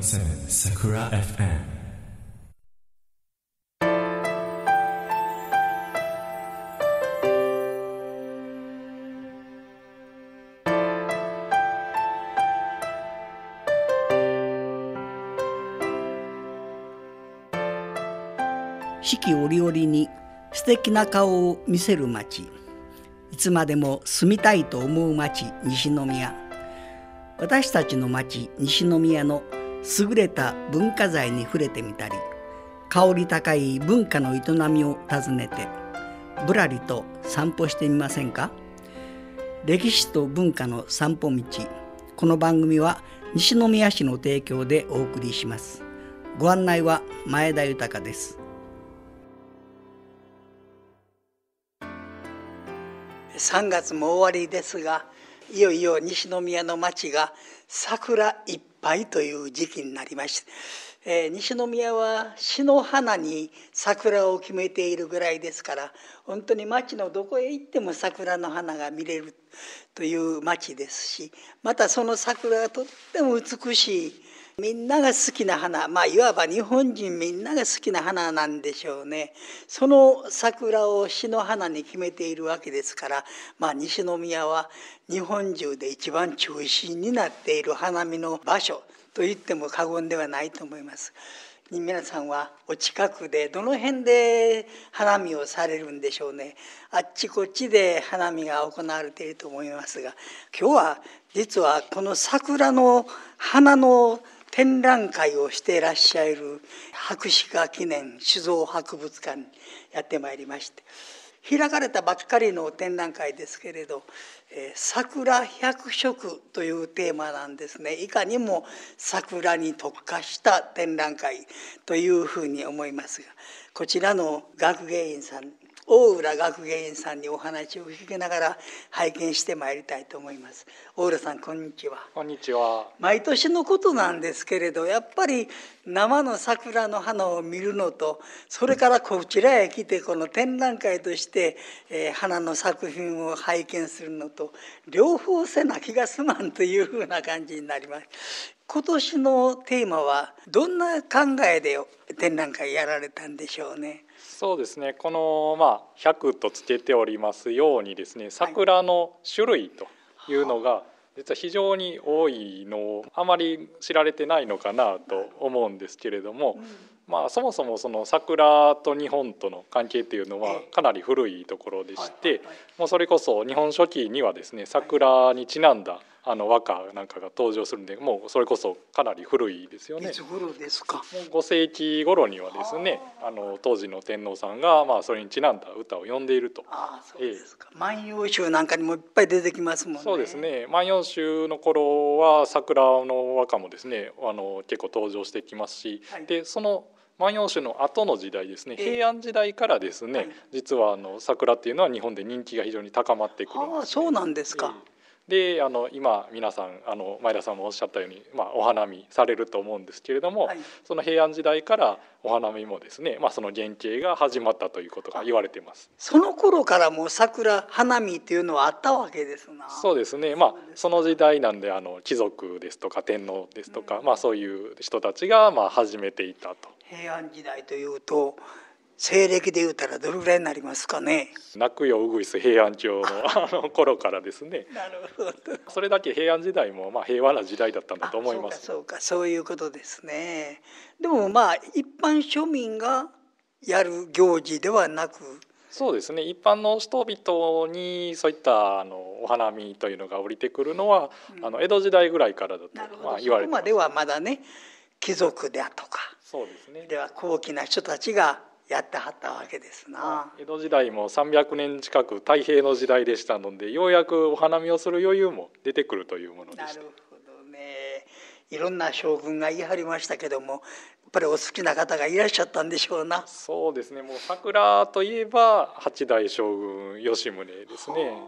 89.7 Sakura FM。 四季折々に素敵な顔を見せる町、いつまでも住みたいと思う町、西宮。私たちの町西宮の優れた文化財に触れてみたり、香り高い文化の営みを訪ねてぶらりと散歩してみませんか。歴史と文化の散歩道。この番組は西宮市の提供でお送りします。ご案内は前田豊です。3月も終わりですが、いよいよ西宮の町が桜いっぱいという時期になりました。西宮は市の花に桜を決めているぐらいですから、本当に町のどこへ行っても桜の花が見れるという町ですし、またその桜がとっても美しい、みんなが好きな花、いわば日本人みんなが好きな花なんでしょうね。その桜を市の花に決めているわけですから、西宮は日本中で一番中心になっている花見の場所と言っても過言ではないと思います。皆さんはお近くでどの辺で花見をされるんでしょうね。あっちこっちで花見が行われていると思いますが、今日は実はこの桜の花の展覧会をしていらっしゃる博士課記念酒造博物館にやってまいりまして、開かれたばっかりの展覧会ですけれど、桜百色というテーマなんですね。いかにも桜に特化した展覧会というふうに思いますが、こちらの学芸員さん、大浦学芸員さんにお話を聞きながら拝見してまいりたいと思います。大浦さん、こんにちは。 こんにちは。 毎年のことなんですけれど、やっぱり生の桜の花を見るのと、それからこちらへ来てこの展覧会として、花の作品を拝見するのと、両方せな気が済まんというふうな感じになります。今年のテーマはどんな考えで展覧会やられたんでしょうね。 そうですね、この100とつけておりますようにですね、桜の種類というのが実は非常に多いのをあまり知られてないのかなと思うんですけれども、そもそもその桜と日本との関係というのはかなり古いところでして、もうそれこそ日本書紀にはですね、桜にちなんだ和歌なんかが登場するんで、もうそれこそかなり古いですよね。 いつ頃ですか。 もう5世紀頃にはですね、当時の天皇さんがそれにちなんだ歌を詠んでいると。 そうですか。万葉集なんかにもいっぱい出てきますもんね。 そうですね、万葉集の頃は桜の和歌もですね結構登場してきますし、でその万葉集の後の時代ですね、平安時代からですね、実は桜っていうのは日本で人気が非常に高まってくるんですね。 そうなんですか。 で今皆さん前田さんもおっしゃったように、お花見されると思うんですけれども、その平安時代からお花見もですね、その原型が始まったということが言われています。 その頃からもう桜花見っていうのはあったわけですな。 そうですね、その時代なんで貴族ですとか天皇ですとか、そういう人たちが始めていたと。 平安時代というと西暦で言うたらどれぐらいになりますかね。 泣くようぐいす平安京の頃からですね。 なるほど。 それだけ平安時代も平和な時代だったんだと思います。 そういうことですね。でも一般庶民がやる行事ではなく、 そうですね、一般の人々にそういったお花見というのが降りてくるのは、江戸時代ぐらいからだと言われてます。 そこまではまだね、貴族であとか、 そうですね、 では高貴な人たちがやってはったわけですな。 江戸時代も300年近く太平の時代でしたので、ようやくお花見をする余裕も出てくるというものでした。 なるほどね。いろんな将軍が言い張りましたけども、やっぱりお好きな方がいらっしゃったんでしょうな。 そうですね、もう桜といえば8代将軍吉宗ですね。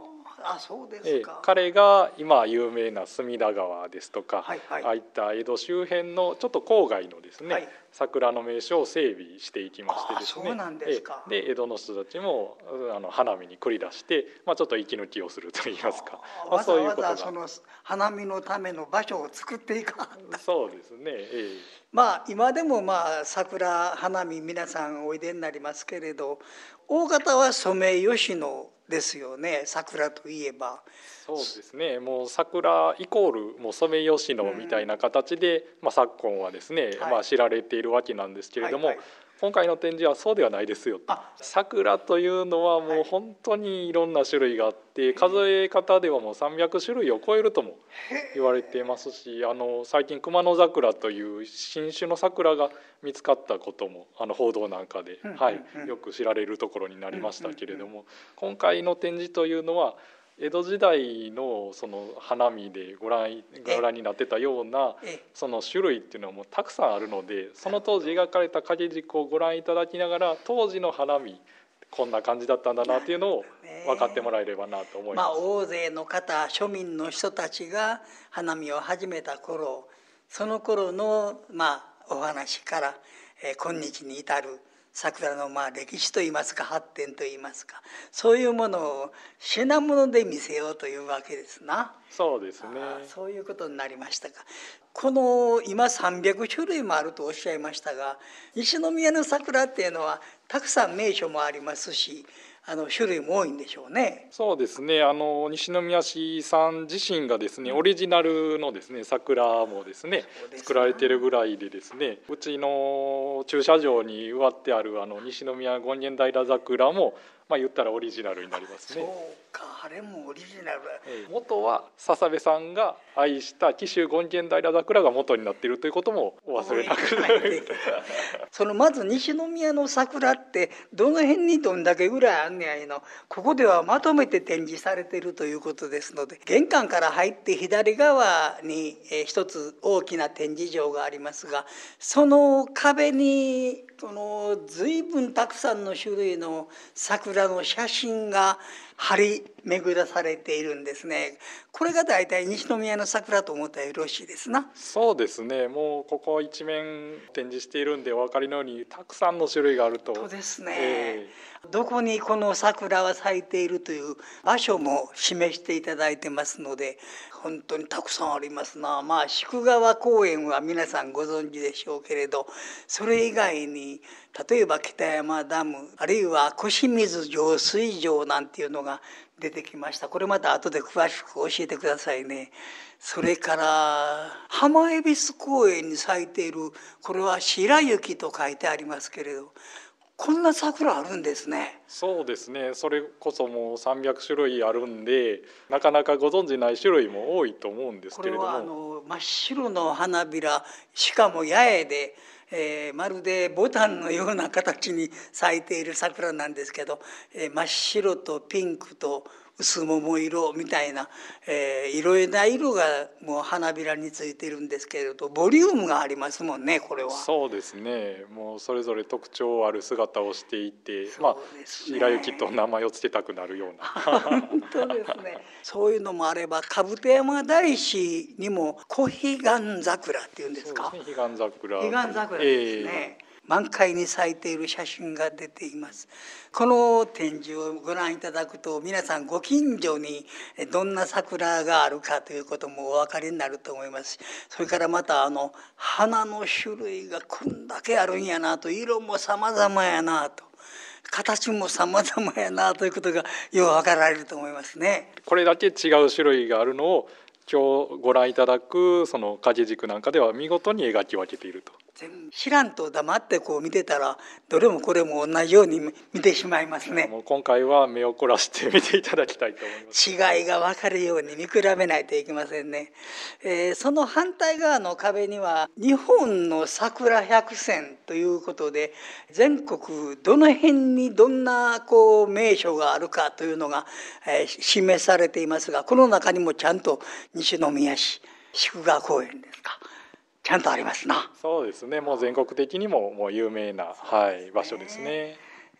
あ、そうですか。 彼が今有名な隅田川ですとか、 はいはい、 ああいった江戸周辺のちょっと郊外のですね、 はい、 桜の名所を整備していきましてですね、 そうなんですか。 で江戸の人たちも花見に繰り出して、ちょっと息抜きをするといいますか、 わざわざそそうの花見のための場所を作っていかそうですね、 今でも桜花見皆さんおいでになりますけれど、大方はソメイヨシノですよね、桜といえば。 そうですね、もう桜イコールもうソメイヨシノみたいな形で、昨今はですね、 はい、 知られているわけなんですけれども、 はいはい、 今回の展示はそうではないですよ。桜というのはもう本当にいろんな種類があって、数え方ではもう300種類を超えるとも言われていますし、最近熊野桜という新種の桜が見つかったことも報道なんかで、よく知られるところになりましたけれども、今回の展示というのは江戸時代のその花見でご覧になってたようなその種類っていうのはもうたくさんあるので、その当時描かれた掛け軸をご覧いただきながら、当時の花見こんな感じだったんだなっていうのを分かってもらえればなと思います。 大勢の方、庶民の人たちが花見を始めた頃、その頃のお話から今日に至る桜の歴史といいますか、発展といいますか、そういうものを品物で見せようというわけですな。 そうですね。 そういうことになりましたか。この今300種類もあるとおっしゃいましたが、西宮の桜っていうのはたくさん名所もありますし、種類も多いんでしょうね。 そうですね、西宮市さん自身がですね、オリジナルのですね桜もですね作られているぐらいでですね、うちの駐車場に植わってある西宮権現平桜も言ったらオリジナルになりますね。 そうか、あれもオリジナル。 元は笹部さんが愛した紀州権現平桜が元になっているということもお忘れなく。 まず西宮の桜ってどの辺にどんだけぐらいあんねやいの、ここではまとめて展示されているということですので、玄関から入って左側に一つ大きな展示場がありますが、その壁に随分たくさんの種類の桜の写真が張り巡らされているんですね。これが大体西宮の桜と思ったらよろしいですな。 そうですね、もうここ一面展示しているんでお分かりのようにたくさんの種類があると。 そうですね、どこにこの桜は咲いているという場所も示していただいてますので、本当にたくさんありますな。宿川公園は皆さんご存知でしょうけれど、それ以外に例えば北山ダム、あるいは越水浄水場なんていうのが出てきました。これまた後で詳しく教えてくださいね。それから浜恵比寿公園に咲いている、これは白雪と書いてありますけれど、こんな桜あるんですね。 そうですね、それこそもう300種類あるんで、なかなかご存じない種類も多いと思うんですけれども、 これは真っ白の花びら、しかも八重で、まるでボタンのような形に咲いている桜なんですけど、真っ白とピンクと薄桃色みたいな、いろいろな色がもう花びらについているんですけれど、ボリュームがありますもんね、これは。 そうですね、もうそれぞれ特徴ある姿をしていて、白雪と名前を付けたくなるような本当ですね。そういうのもあれば、兜山大師にも小彼岸桜っていうんですか。 そうですね、彼岸桜。 彼岸桜ですね。満開に咲いている写真が出ています。この展示をご覧いただくと、皆さんご近所にどんな桜があるかということもお分かりになると思いますし、それからまた花の種類がこんだけあるんやなと、色も様々やなと、形も様々やなということがよう分かられると思いますね。 これだけ違う種類があるのを今日ご覧いただくその掛け軸なんかでは見事に描き分けていると。 知らんと黙って見てたら、どれもこれも同じように見てしまいますね。 もう今回は目を凝らして見ていただきたいと思います。 違いが分かるように見比べないといけませんね。その反対側の壁には日本の桜100選ということで、全国どの辺にどんな名所があるかというのが示されていますが、この中にもちゃんと西宮市宿川公園ですか、ちゃんとありますな。 そうですね、もう全国的にも有名な、場所ですね。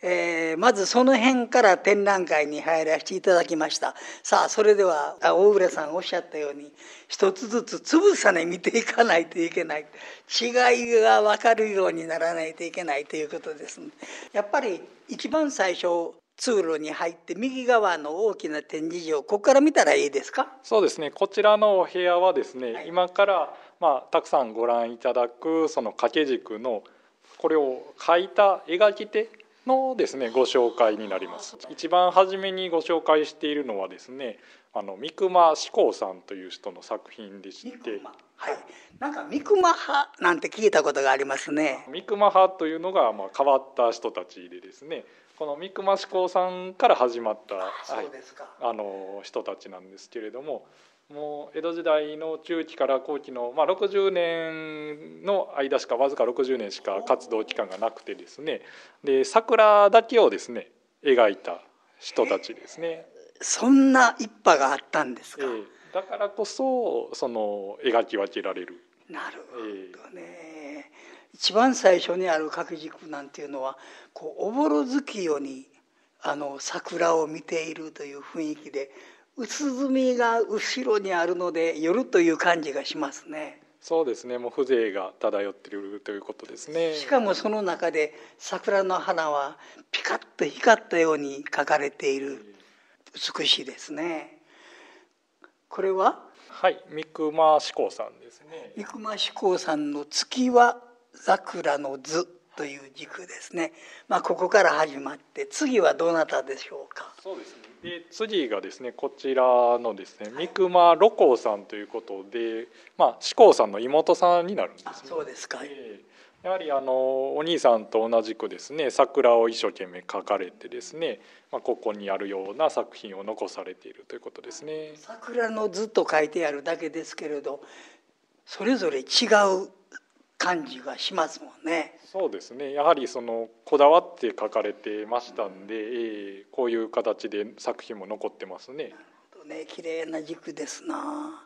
まずその辺から展覧会に入らせていただきました。さあそれでは大浦さんおっしゃったように一つずつつぶさに見ていかないといけない、違いが分かるようにならないといけないということです。やっぱり一番最初通路に入って右側の大きな展示場、ここから見たらいいですか？ そうですね、こちらのお部屋はですね、今からたくさんご覧いただくその掛け軸のこれを描いた描き手のですねご紹介になります。一番初めにご紹介しているのはですね、三隈志功さんという人の作品でして、 はい、なんか三隈派なんて聞いたことがありますね。 三隈派というのが変わった人たちでですね、この三隈志功さんから始まった、人たちなんですけれども、もう江戸時代の中期から後期の、60年の間しか、わずか60年しか活動期間がなくてですね、で桜だけをですね描いた人たちですね。 そんな一派があったんですか？ だからこそその描き分けられる。 なるほどね。一番最初にある掛け軸なんていうのはおぼろ月夜に桜を見ているという雰囲気で、薄墨が後ろにあるので夜という感じがしますね。 そうですね、もう風情が漂っているということですね。 しかもその中で桜の花はピカッと光ったように描かれている。美しいですね。これは三隈志功さんですね。 三隈志功さんの月は桜の図という軸ですね。ここから始まって次はどなたでしょうか？ そうですね。で次がですねこちらのですね三隈露光さんということで、志功さんの妹さんになるんですね。 そうですか。 やはりお兄さんと同じくですね桜を一生懸命描かれてですね、ここにあるような作品を残されているということですね。 桜の図と書いてあるだけですけれど、それぞれ違う感じがしますもんね。 そうですね、やはりそのこだわって描かれてましたんで、こういう形で作品も残ってますね。なるほどね、綺麗な軸ですな。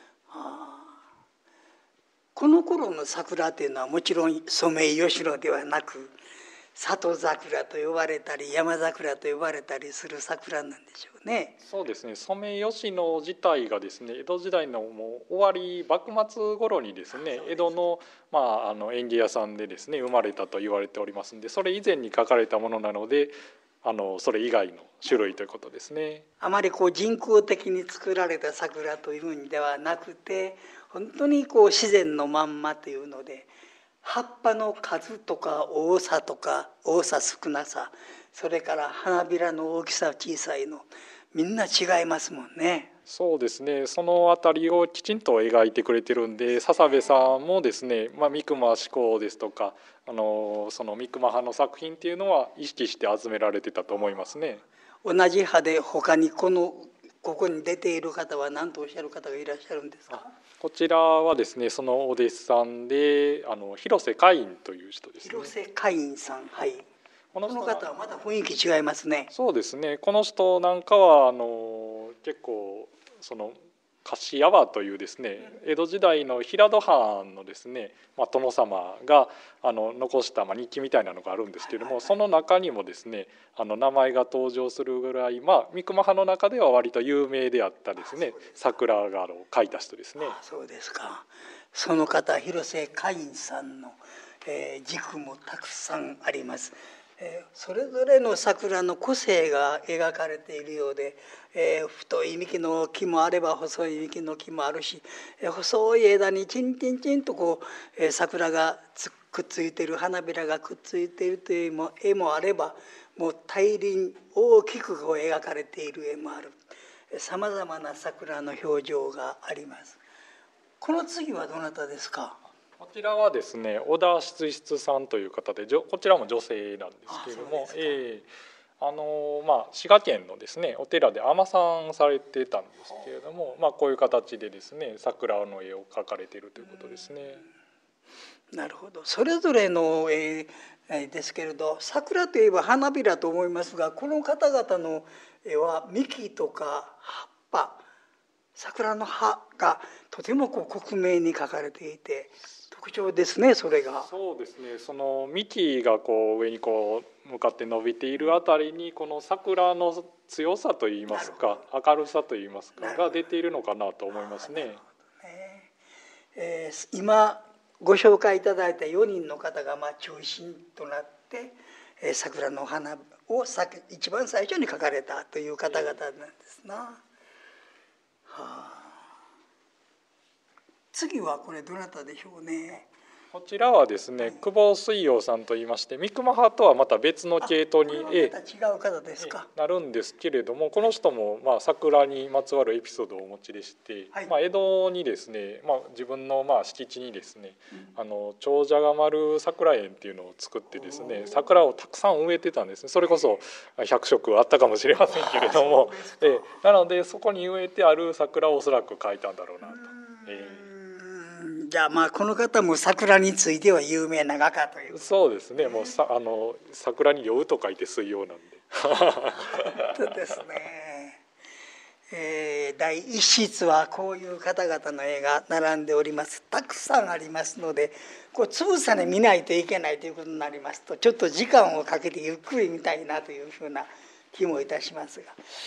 この頃の桜というのはもちろんソメイヨシノではなく里桜と呼ばれたり山桜と呼ばれたりする桜なんでしょうね。 そうですね、ソメイヨシノ自体がですね江戸時代のもう終わり幕末頃にですね江戸の、園芸屋さんでですね生まれたと言われておりますんで、それ以前に描かれたものなのでそれ以外の種類ということですね。 あまり人工的に作られた桜というのではなくて、本当に自然のまんまというので、葉っぱの数とか多さとか多さ少なさ、それから花びらの大きさ小さいのみんな違いますもんね。 そうですね、そのあたりをきちんと描いてくれてるんで、笹部さんもですね、三隈志功ですとかその三隈派の作品っていうのは意識して集められてたと思いますね。 同じ派で他にここに出ている方は何とおっしゃる方がいらっしゃるんですか？ こちらはですねそのお弟子さんで広瀬海院という人ですね。 広瀬海院さん、はい。この方はまた雰囲気違いますね。 そうですね、この人なんかは結構樫屋というですね江戸時代の平戸藩のですね、殿様が残した日記みたいなのがあるんですけれども、その中にもですね名前が登場するぐらい、三隈派の中では割と有名であったですね桜画を描いた人ですね。 そうですか。その方広瀬海院さんの、軸もたくさんあります。それぞれの桜の個性が描かれているようで、太い幹の木もあれば細い幹の木もあるし、細い枝にチンチンチンと桜がくっついている、花びらがくっついているという絵もあれば、もう大輪大きく描かれている絵もある。さまざまな桜の表情があります。この次はどなたですか？ こちらはですね小田室室さんという方で、こちらも女性なんですけれども、滋賀県のですねお寺で尼さんされてたんですけれども、こういう形でですね桜の絵を描かれているということですね。 なるほど。それぞれの絵ですけれど、桜といえば花びらと思いますが、この方々の絵は幹とか葉っぱ、桜の葉がとても克明に描かれていて、 特徴ですね、それが。 そうですね。その幹がこう上にこう向かって伸びているあたりにこの桜の強さといいますか、明るさといいますかが出ているのかなと思いますね。 今ご紹介いただいた4人の方が中心となって、桜の花を一番最初に描かれたという方々なんですな。次はこれどなたでしょうね。 こちらはですね、久保水陽さんといいまして、三熊派とはまた別の系統に違う方ですか。 なるんですけれども、この人も桜にまつわるエピソードをお持ちでして、江戸にですね、自分の敷地にですね、長者が丸桜園っていうのを作ってですね、桜をたくさん植えてたんですね。それこそ100色あったかもしれませんけれども、なのでそこに植えてある桜をおそらく描いたんだろうなと。 じゃあこの方も桜については有名な画家という。 そうですね。もう桜に酔うと書いて水曜なんで。 そうですね。第一室はこういう方々の絵が並んでおります。たくさんありますので、つぶさに見ないといけないということになりますと、ちょっと時間をかけてゆっくり見たいなというふうな気もいたしますが、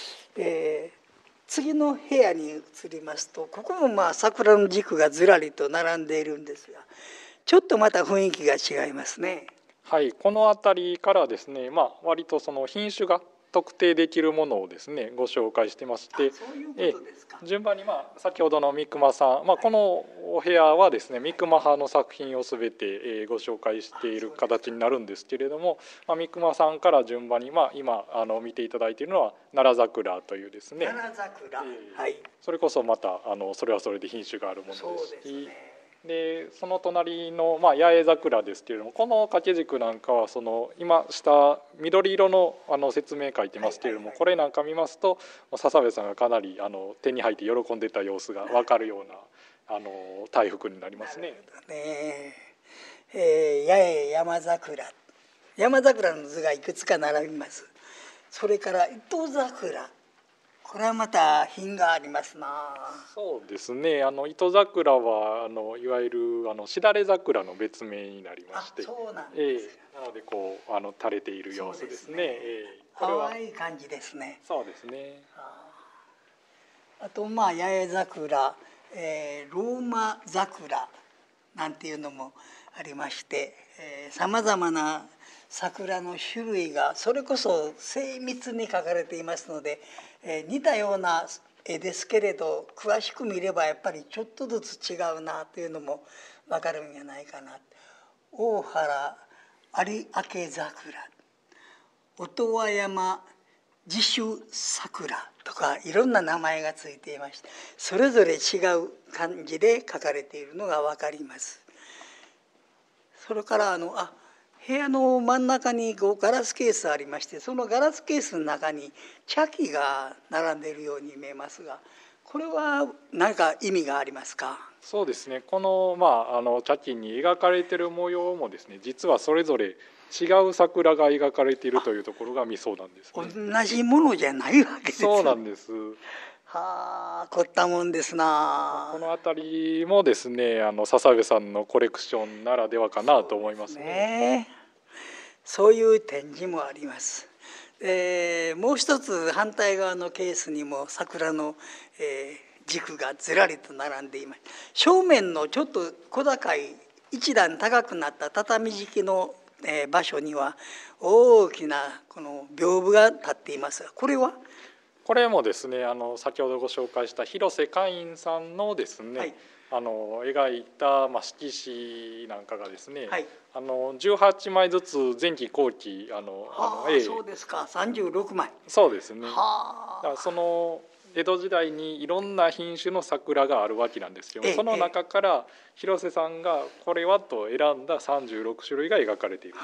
次の部屋に移りますと、ここも桜の軸がずらりと並んでいるんですが、ちょっとまた雰囲気が違いますね。 はい、この辺りからですね、割とその品種が特定できるものをですねご紹介してまして、順番に先ほどの三熊さん、このお部屋はですね三熊派の作品をすべてご紹介している形になるんですけれども、三熊さんから順番に今見ていただいているのは奈良桜というですね、 奈良桜、はい、 それこそまたそれはそれで品種があるものですし、でその隣の八重桜ですけれども、この掛け軸なんかは今下緑色の説明書いてますけれども、これなんか見ますと笹部さんがかなり手に入って喜んでた様子が分かるような大福になりますね。 八重山桜、山桜の図がいくつか並びます。それから糸桜、これはまた品がありますな。 そうですね。糸桜はいわゆるしだれ桜の別名になりまして、 そうなんです、 なのでこう垂れている様子ですね。 かわいい感じですね。 そうですね。 あと八重桜、ローマ桜なんていうのもありまして、さまざまな桜の種類がそれこそ精密に描かれていますので、似たような絵ですけれど詳しく見ればやっぱりちょっとずつ違うなというのも分かるんじゃないかな。大原有明桜、音羽山自主桜とかいろんな名前がついていまして、それぞれ違う感じで書かれているのが分かります。それから部屋の真ん中にガラスケースありまして、そのガラスケースの中に茶器が並んでいるように見えますが、これは何か意味がありますか？ そうですね。この茶器に描かれている模様もですね、実はそれぞれ違う桜が描かれているというところがミソなんですね。 同じものじゃないわけですね。 そうなんです。 はあ、凝ったもんですな。 この辺りもですね笹部さんのコレクションならではかなと思いますね。 そういう展示もあります。もう一つ反対側のケースにも桜の、軸がずらりと並んでいます。正面のちょっと小高い一段高くなった畳敷きの、場所には大きなこの屏風が立っていますが、これはこれもですね先ほどご紹介した広瀬海員さんのですね、描いた色紙なんかがですね、18枚ずつ前期後期そうですか、36枚。 そうですね。だからその江戸時代にいろんな品種の桜があるわけなんですけど、その中から広瀬さんがこれはと選んだ36種類が描かれている。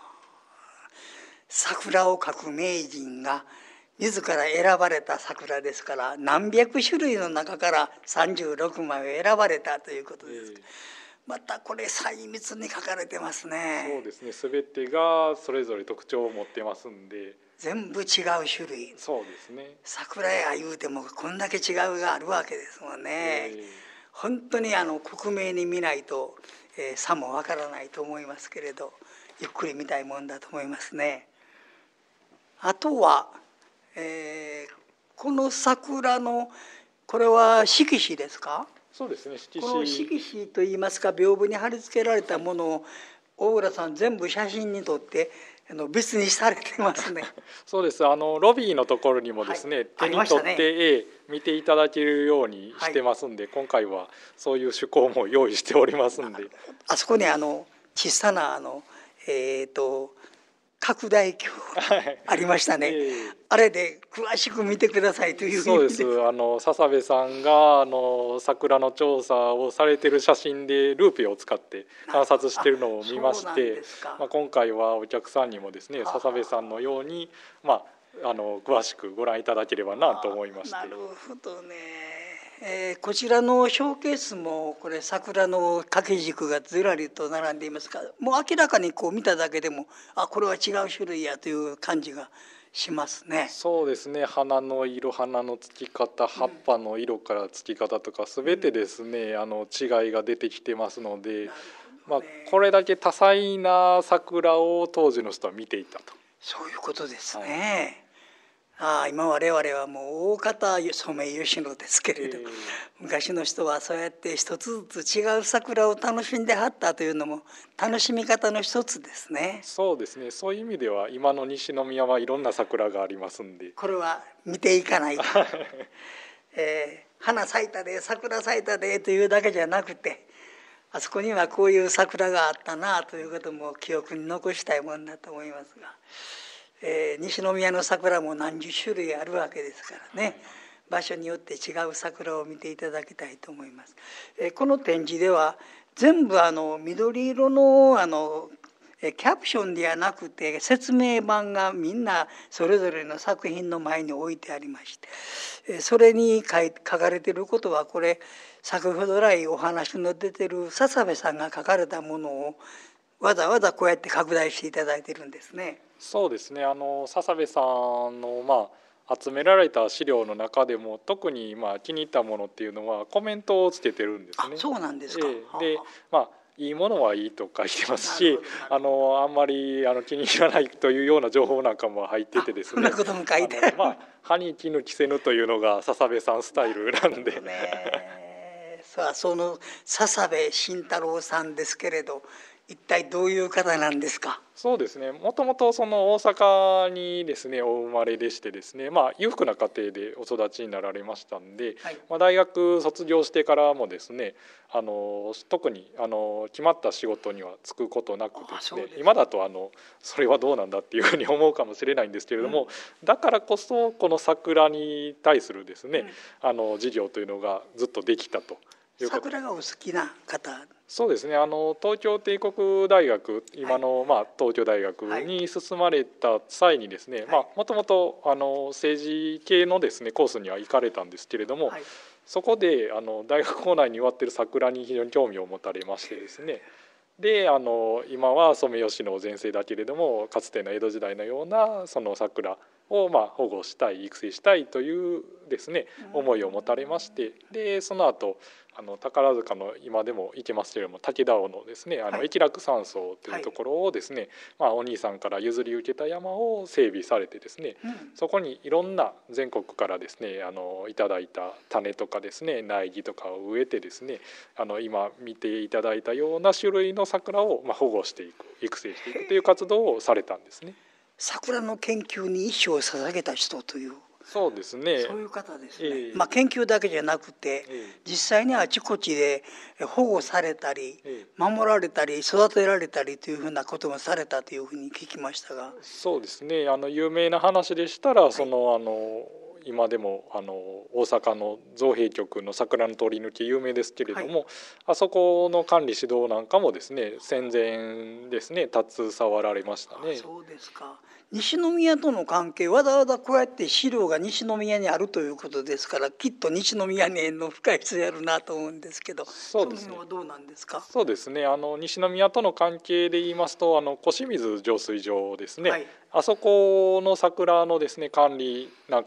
桜を描く名人が自ら選ばれた桜ですから、何百種類の中から36枚を選ばれたということです。またこれ細密に書かれてますね。 そうですね。全てがそれぞれ特徴を持ってますんで、 全部違う種類。 そうですね。 桜や言うてもこんだけ違うがあるわけですもんね。本当に克明に見ないと差もわからないと思いますけれど、ゆっくり見たいもんだと思いますね。あとは、この桜のこれは色紙ですか？ そうですね、色この紙。 色紙といいますか、屏風に貼り付けられたものを大浦さん全部写真に撮って別にされてますね。 そうです。ロビーのところにもですね、 はい、 手に取って、見ていただけるようにしてますんで、今回はそういう趣向も用意しておりますんで。 あそこに小さな拡大鏡ありましたね。あれで詳しく見てくださいという意味で。 そうです。笹部さんが桜の調査をされてる写真でルーペを使って観察してるのを見まして、今回はお客さんにもですね、笹部さんのように詳しくご覧いただければなと思いまして。 なるほどね。こちらのショーケースもこれ桜の掛け軸がずらりと並んでいますが、もう明らかにこう見ただけでもこれは違う種類やという感じがしますね。 そうですね、花の色、花のつき方、葉っぱの色からつき方とか全てですね、違いが出てきてますので、これだけ多彩な桜を当時の人は見ていたと。 そういうことですね。今我々はもう大方ソメイヨシノですけれど、昔の人はそうやって一つずつ違う桜を楽しんではったというのも楽しみ方の一つですね。 そうですね、そういう意味では今の西宮はいろんな桜がありますんで、 これは見ていかないと、花咲いたで桜咲いたでというだけじゃなくて、あそこにはこういう桜があったなということも記憶に残したいもんだと思いますが、西宮の桜も何十種類あるわけですからね、場所によって違う桜を見ていただきたいと思います。この展示では全部緑色のキャプションではなくて説明板がみんなそれぞれの作品の前に置いてありまして、それに書かれていることは、これ先ほど来お話の出てる笹部さんが書かれたものをわざわざこうやって拡大していただいてるんですね。 そうですね、笹部さんの集められた資料の中でも特に気に入ったものっていうのはコメントをつけてるんですね。 そうなんですか。 でいいものはいいと書いてますし、あんまり気に入らないというような情報なんかも入っててですね、 そんなことも書いてある。 歯に衣着せぬというのが笹部さんスタイルなんで、 その笹部慎太郎さんですけれど、一体どういう方なんですか？ そうですね、もともと大阪にですねお生まれでしてですね、裕福な家庭でお育ちになられましたんで、大学卒業してからもですね特に決まった仕事には就くことなくですね、今だとそれはどうなんだっていうふうに思うかもしれないんですけれども、だからこそこの桜に対するですね事業というのがずっとできたと。 桜がお好きな方。 そうですね、東京帝国大学、今の東京大学に進まれた際にですね、もともと政治系のですねコースには行かれたんですけれども、そこで大学構内に植わっている桜に非常に興味を持たれましてですね、で今はソメイヨシノ全盛だけれども、かつての江戸時代のようなその桜を保護したい、育成したいというですね思いを持たれまして、でその後宝塚の今でも行けますけれども武田尾のですね益楽山荘というところをですね、お兄さんから譲り受けた山を整備されてですね、そこにいろんな全国からですねいただいた種とかですね苗木とかを植えてですね今見ていただいたような種類の桜を保護していく、育成していくという活動をされたんですね。 桜の研究に一生を捧げた人という。 そうですね、 そういう方ですね。研究だけじゃなくて、実際にあちこちで保護されたり、守られたり育てられたりというふうなこともされたというふうに聞きましたが。 そうですね、有名な話でしたら、今でも大阪の造幣局の桜の通り抜け有名ですけれども、あそこの管理指導なんかもですね戦前ですね携わられましたね。 そうですか。西宮との関係、わざわざこうやって資料が西宮にあるということですから、きっと西宮に縁の深い人やるなと思うんですけど、 そうですね、 その辺はどうなんですか？ そうですね、西宮との関係で言いますと小清水浄水場ですね、あそこの桜のですね管理なんかもです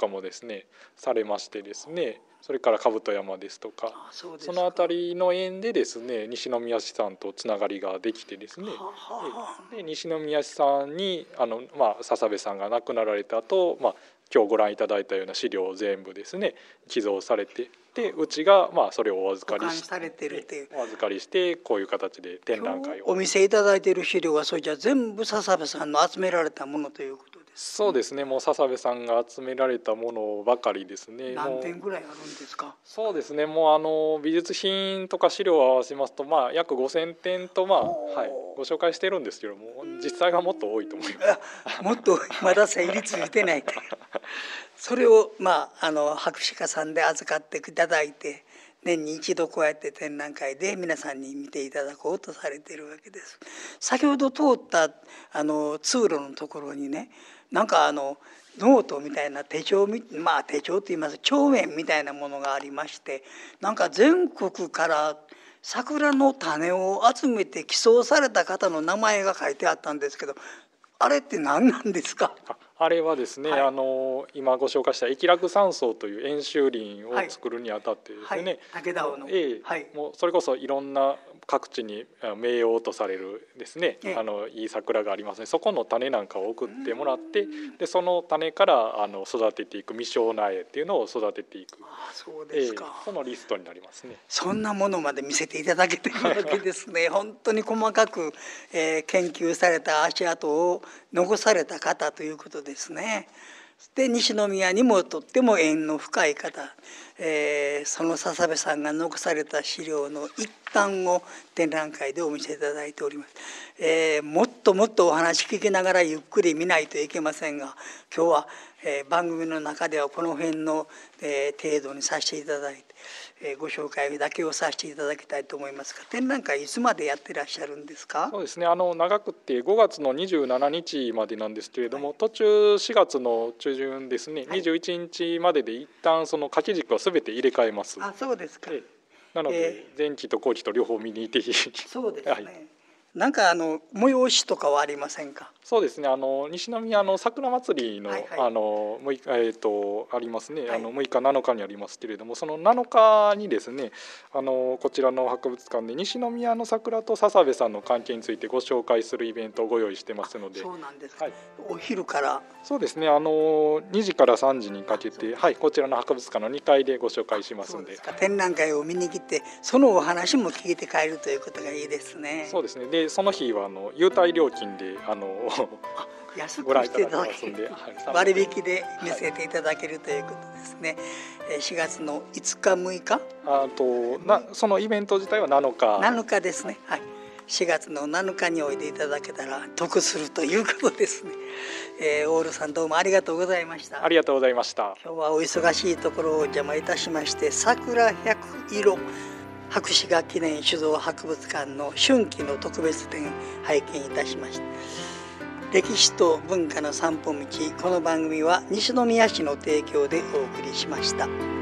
ですねされましてですね、それから兜山ですとか、 そその辺りの縁でですね西宮市さんとつながりができてですね、で西宮市さんに笹部さんが亡くなられた後、今日ご覧いただいたような資料を全部ですね寄贈されて、でうちがそれをお預かりしてお預かりしてこういう形で展覧会をお見せいただいている資料はそれじゃ全部笹部さんの集められたものということです。 そうですね、もう笹部さんが集められたものばかりですね。 何点ぐらいあるんですか。 そうですね、もう美術品とか資料を合わせますと約5000点とご紹介してるんですけども、実際がもっと多いと思います。 もっとまだ成立してないとそれを博士課さんで預かっていただいて、年に一度こうやって展覧会で皆さんに見ていただこうとされているわけです。先ほど通った通路のところにね、なんかノートみたいな手帳手帳といいます帳面みたいなものがありまして、なんか全国から桜の種を集めて寄贈された方の名前が書いてあったんですけど、あれって何なんですか。 あれはですね、今ご紹介した疫楽山荘という演習林を作るにあたってですね、 武田尾の、 もうそれこそいろんな各地に名誉とされるですね、いい桜がありますね。そこの種なんかを送ってもらって、でその種から育てていく未生苗っていうのを育てていく、 そうですか、 そのリストになりますね。 そんなものまで見せていただけているわけですね。本当に細かく、研究された足跡を残された方ということですね。で西宮にもとっても縁の深い方、その笹部さんが残された資料の一端を展覧会でお見せいただいております。もっともっとお話聞きながらゆっくり見ないといけませんが、今日は、番組の中ではこの辺の、程度にさせていただいて、ご紹介だけをさせていただきたいと思いますが、展覧会いつまでやってらっしゃるんですか。 そうですね、長くて5月の27日までなんですけれども、途中4月の中旬ですね、21日までで一旦その掛け軸は全て入れ替えます。 そうですか。 なので前期と後期と両方見に行ってそうですね、なんか催しとかはありませんか。 そうですね、西宮の桜祭りの、ありますね、6日7日にありますけれども、その7日にですねこちらの博物館で西宮の桜と笹部さんの関係についてご紹介するイベントをご用意してますので。 そうなんですか、お昼から。 そうですね、2時から3時にかけて、こちらの博物館の2階でご紹介しますので。 展覧会を見に来てそのお話も聞いて帰るということがいいですね。 そうですね、でその日は優待料金で安くしていただける、割引で見せていただけるということですね。4月の5日6日そのイベント自体は7日ですね。4月の7日においでいただけたら得するということですね。オールさんどうもありがとうございました。 ありがとうございました。 今日はお忙しいところをお邪魔いたしまして、桜百色博士画記念酒造博物館の春季の特別展拝見いたしました。歴史と文化の散歩道、この番組は西宮市の提供でお送りしました。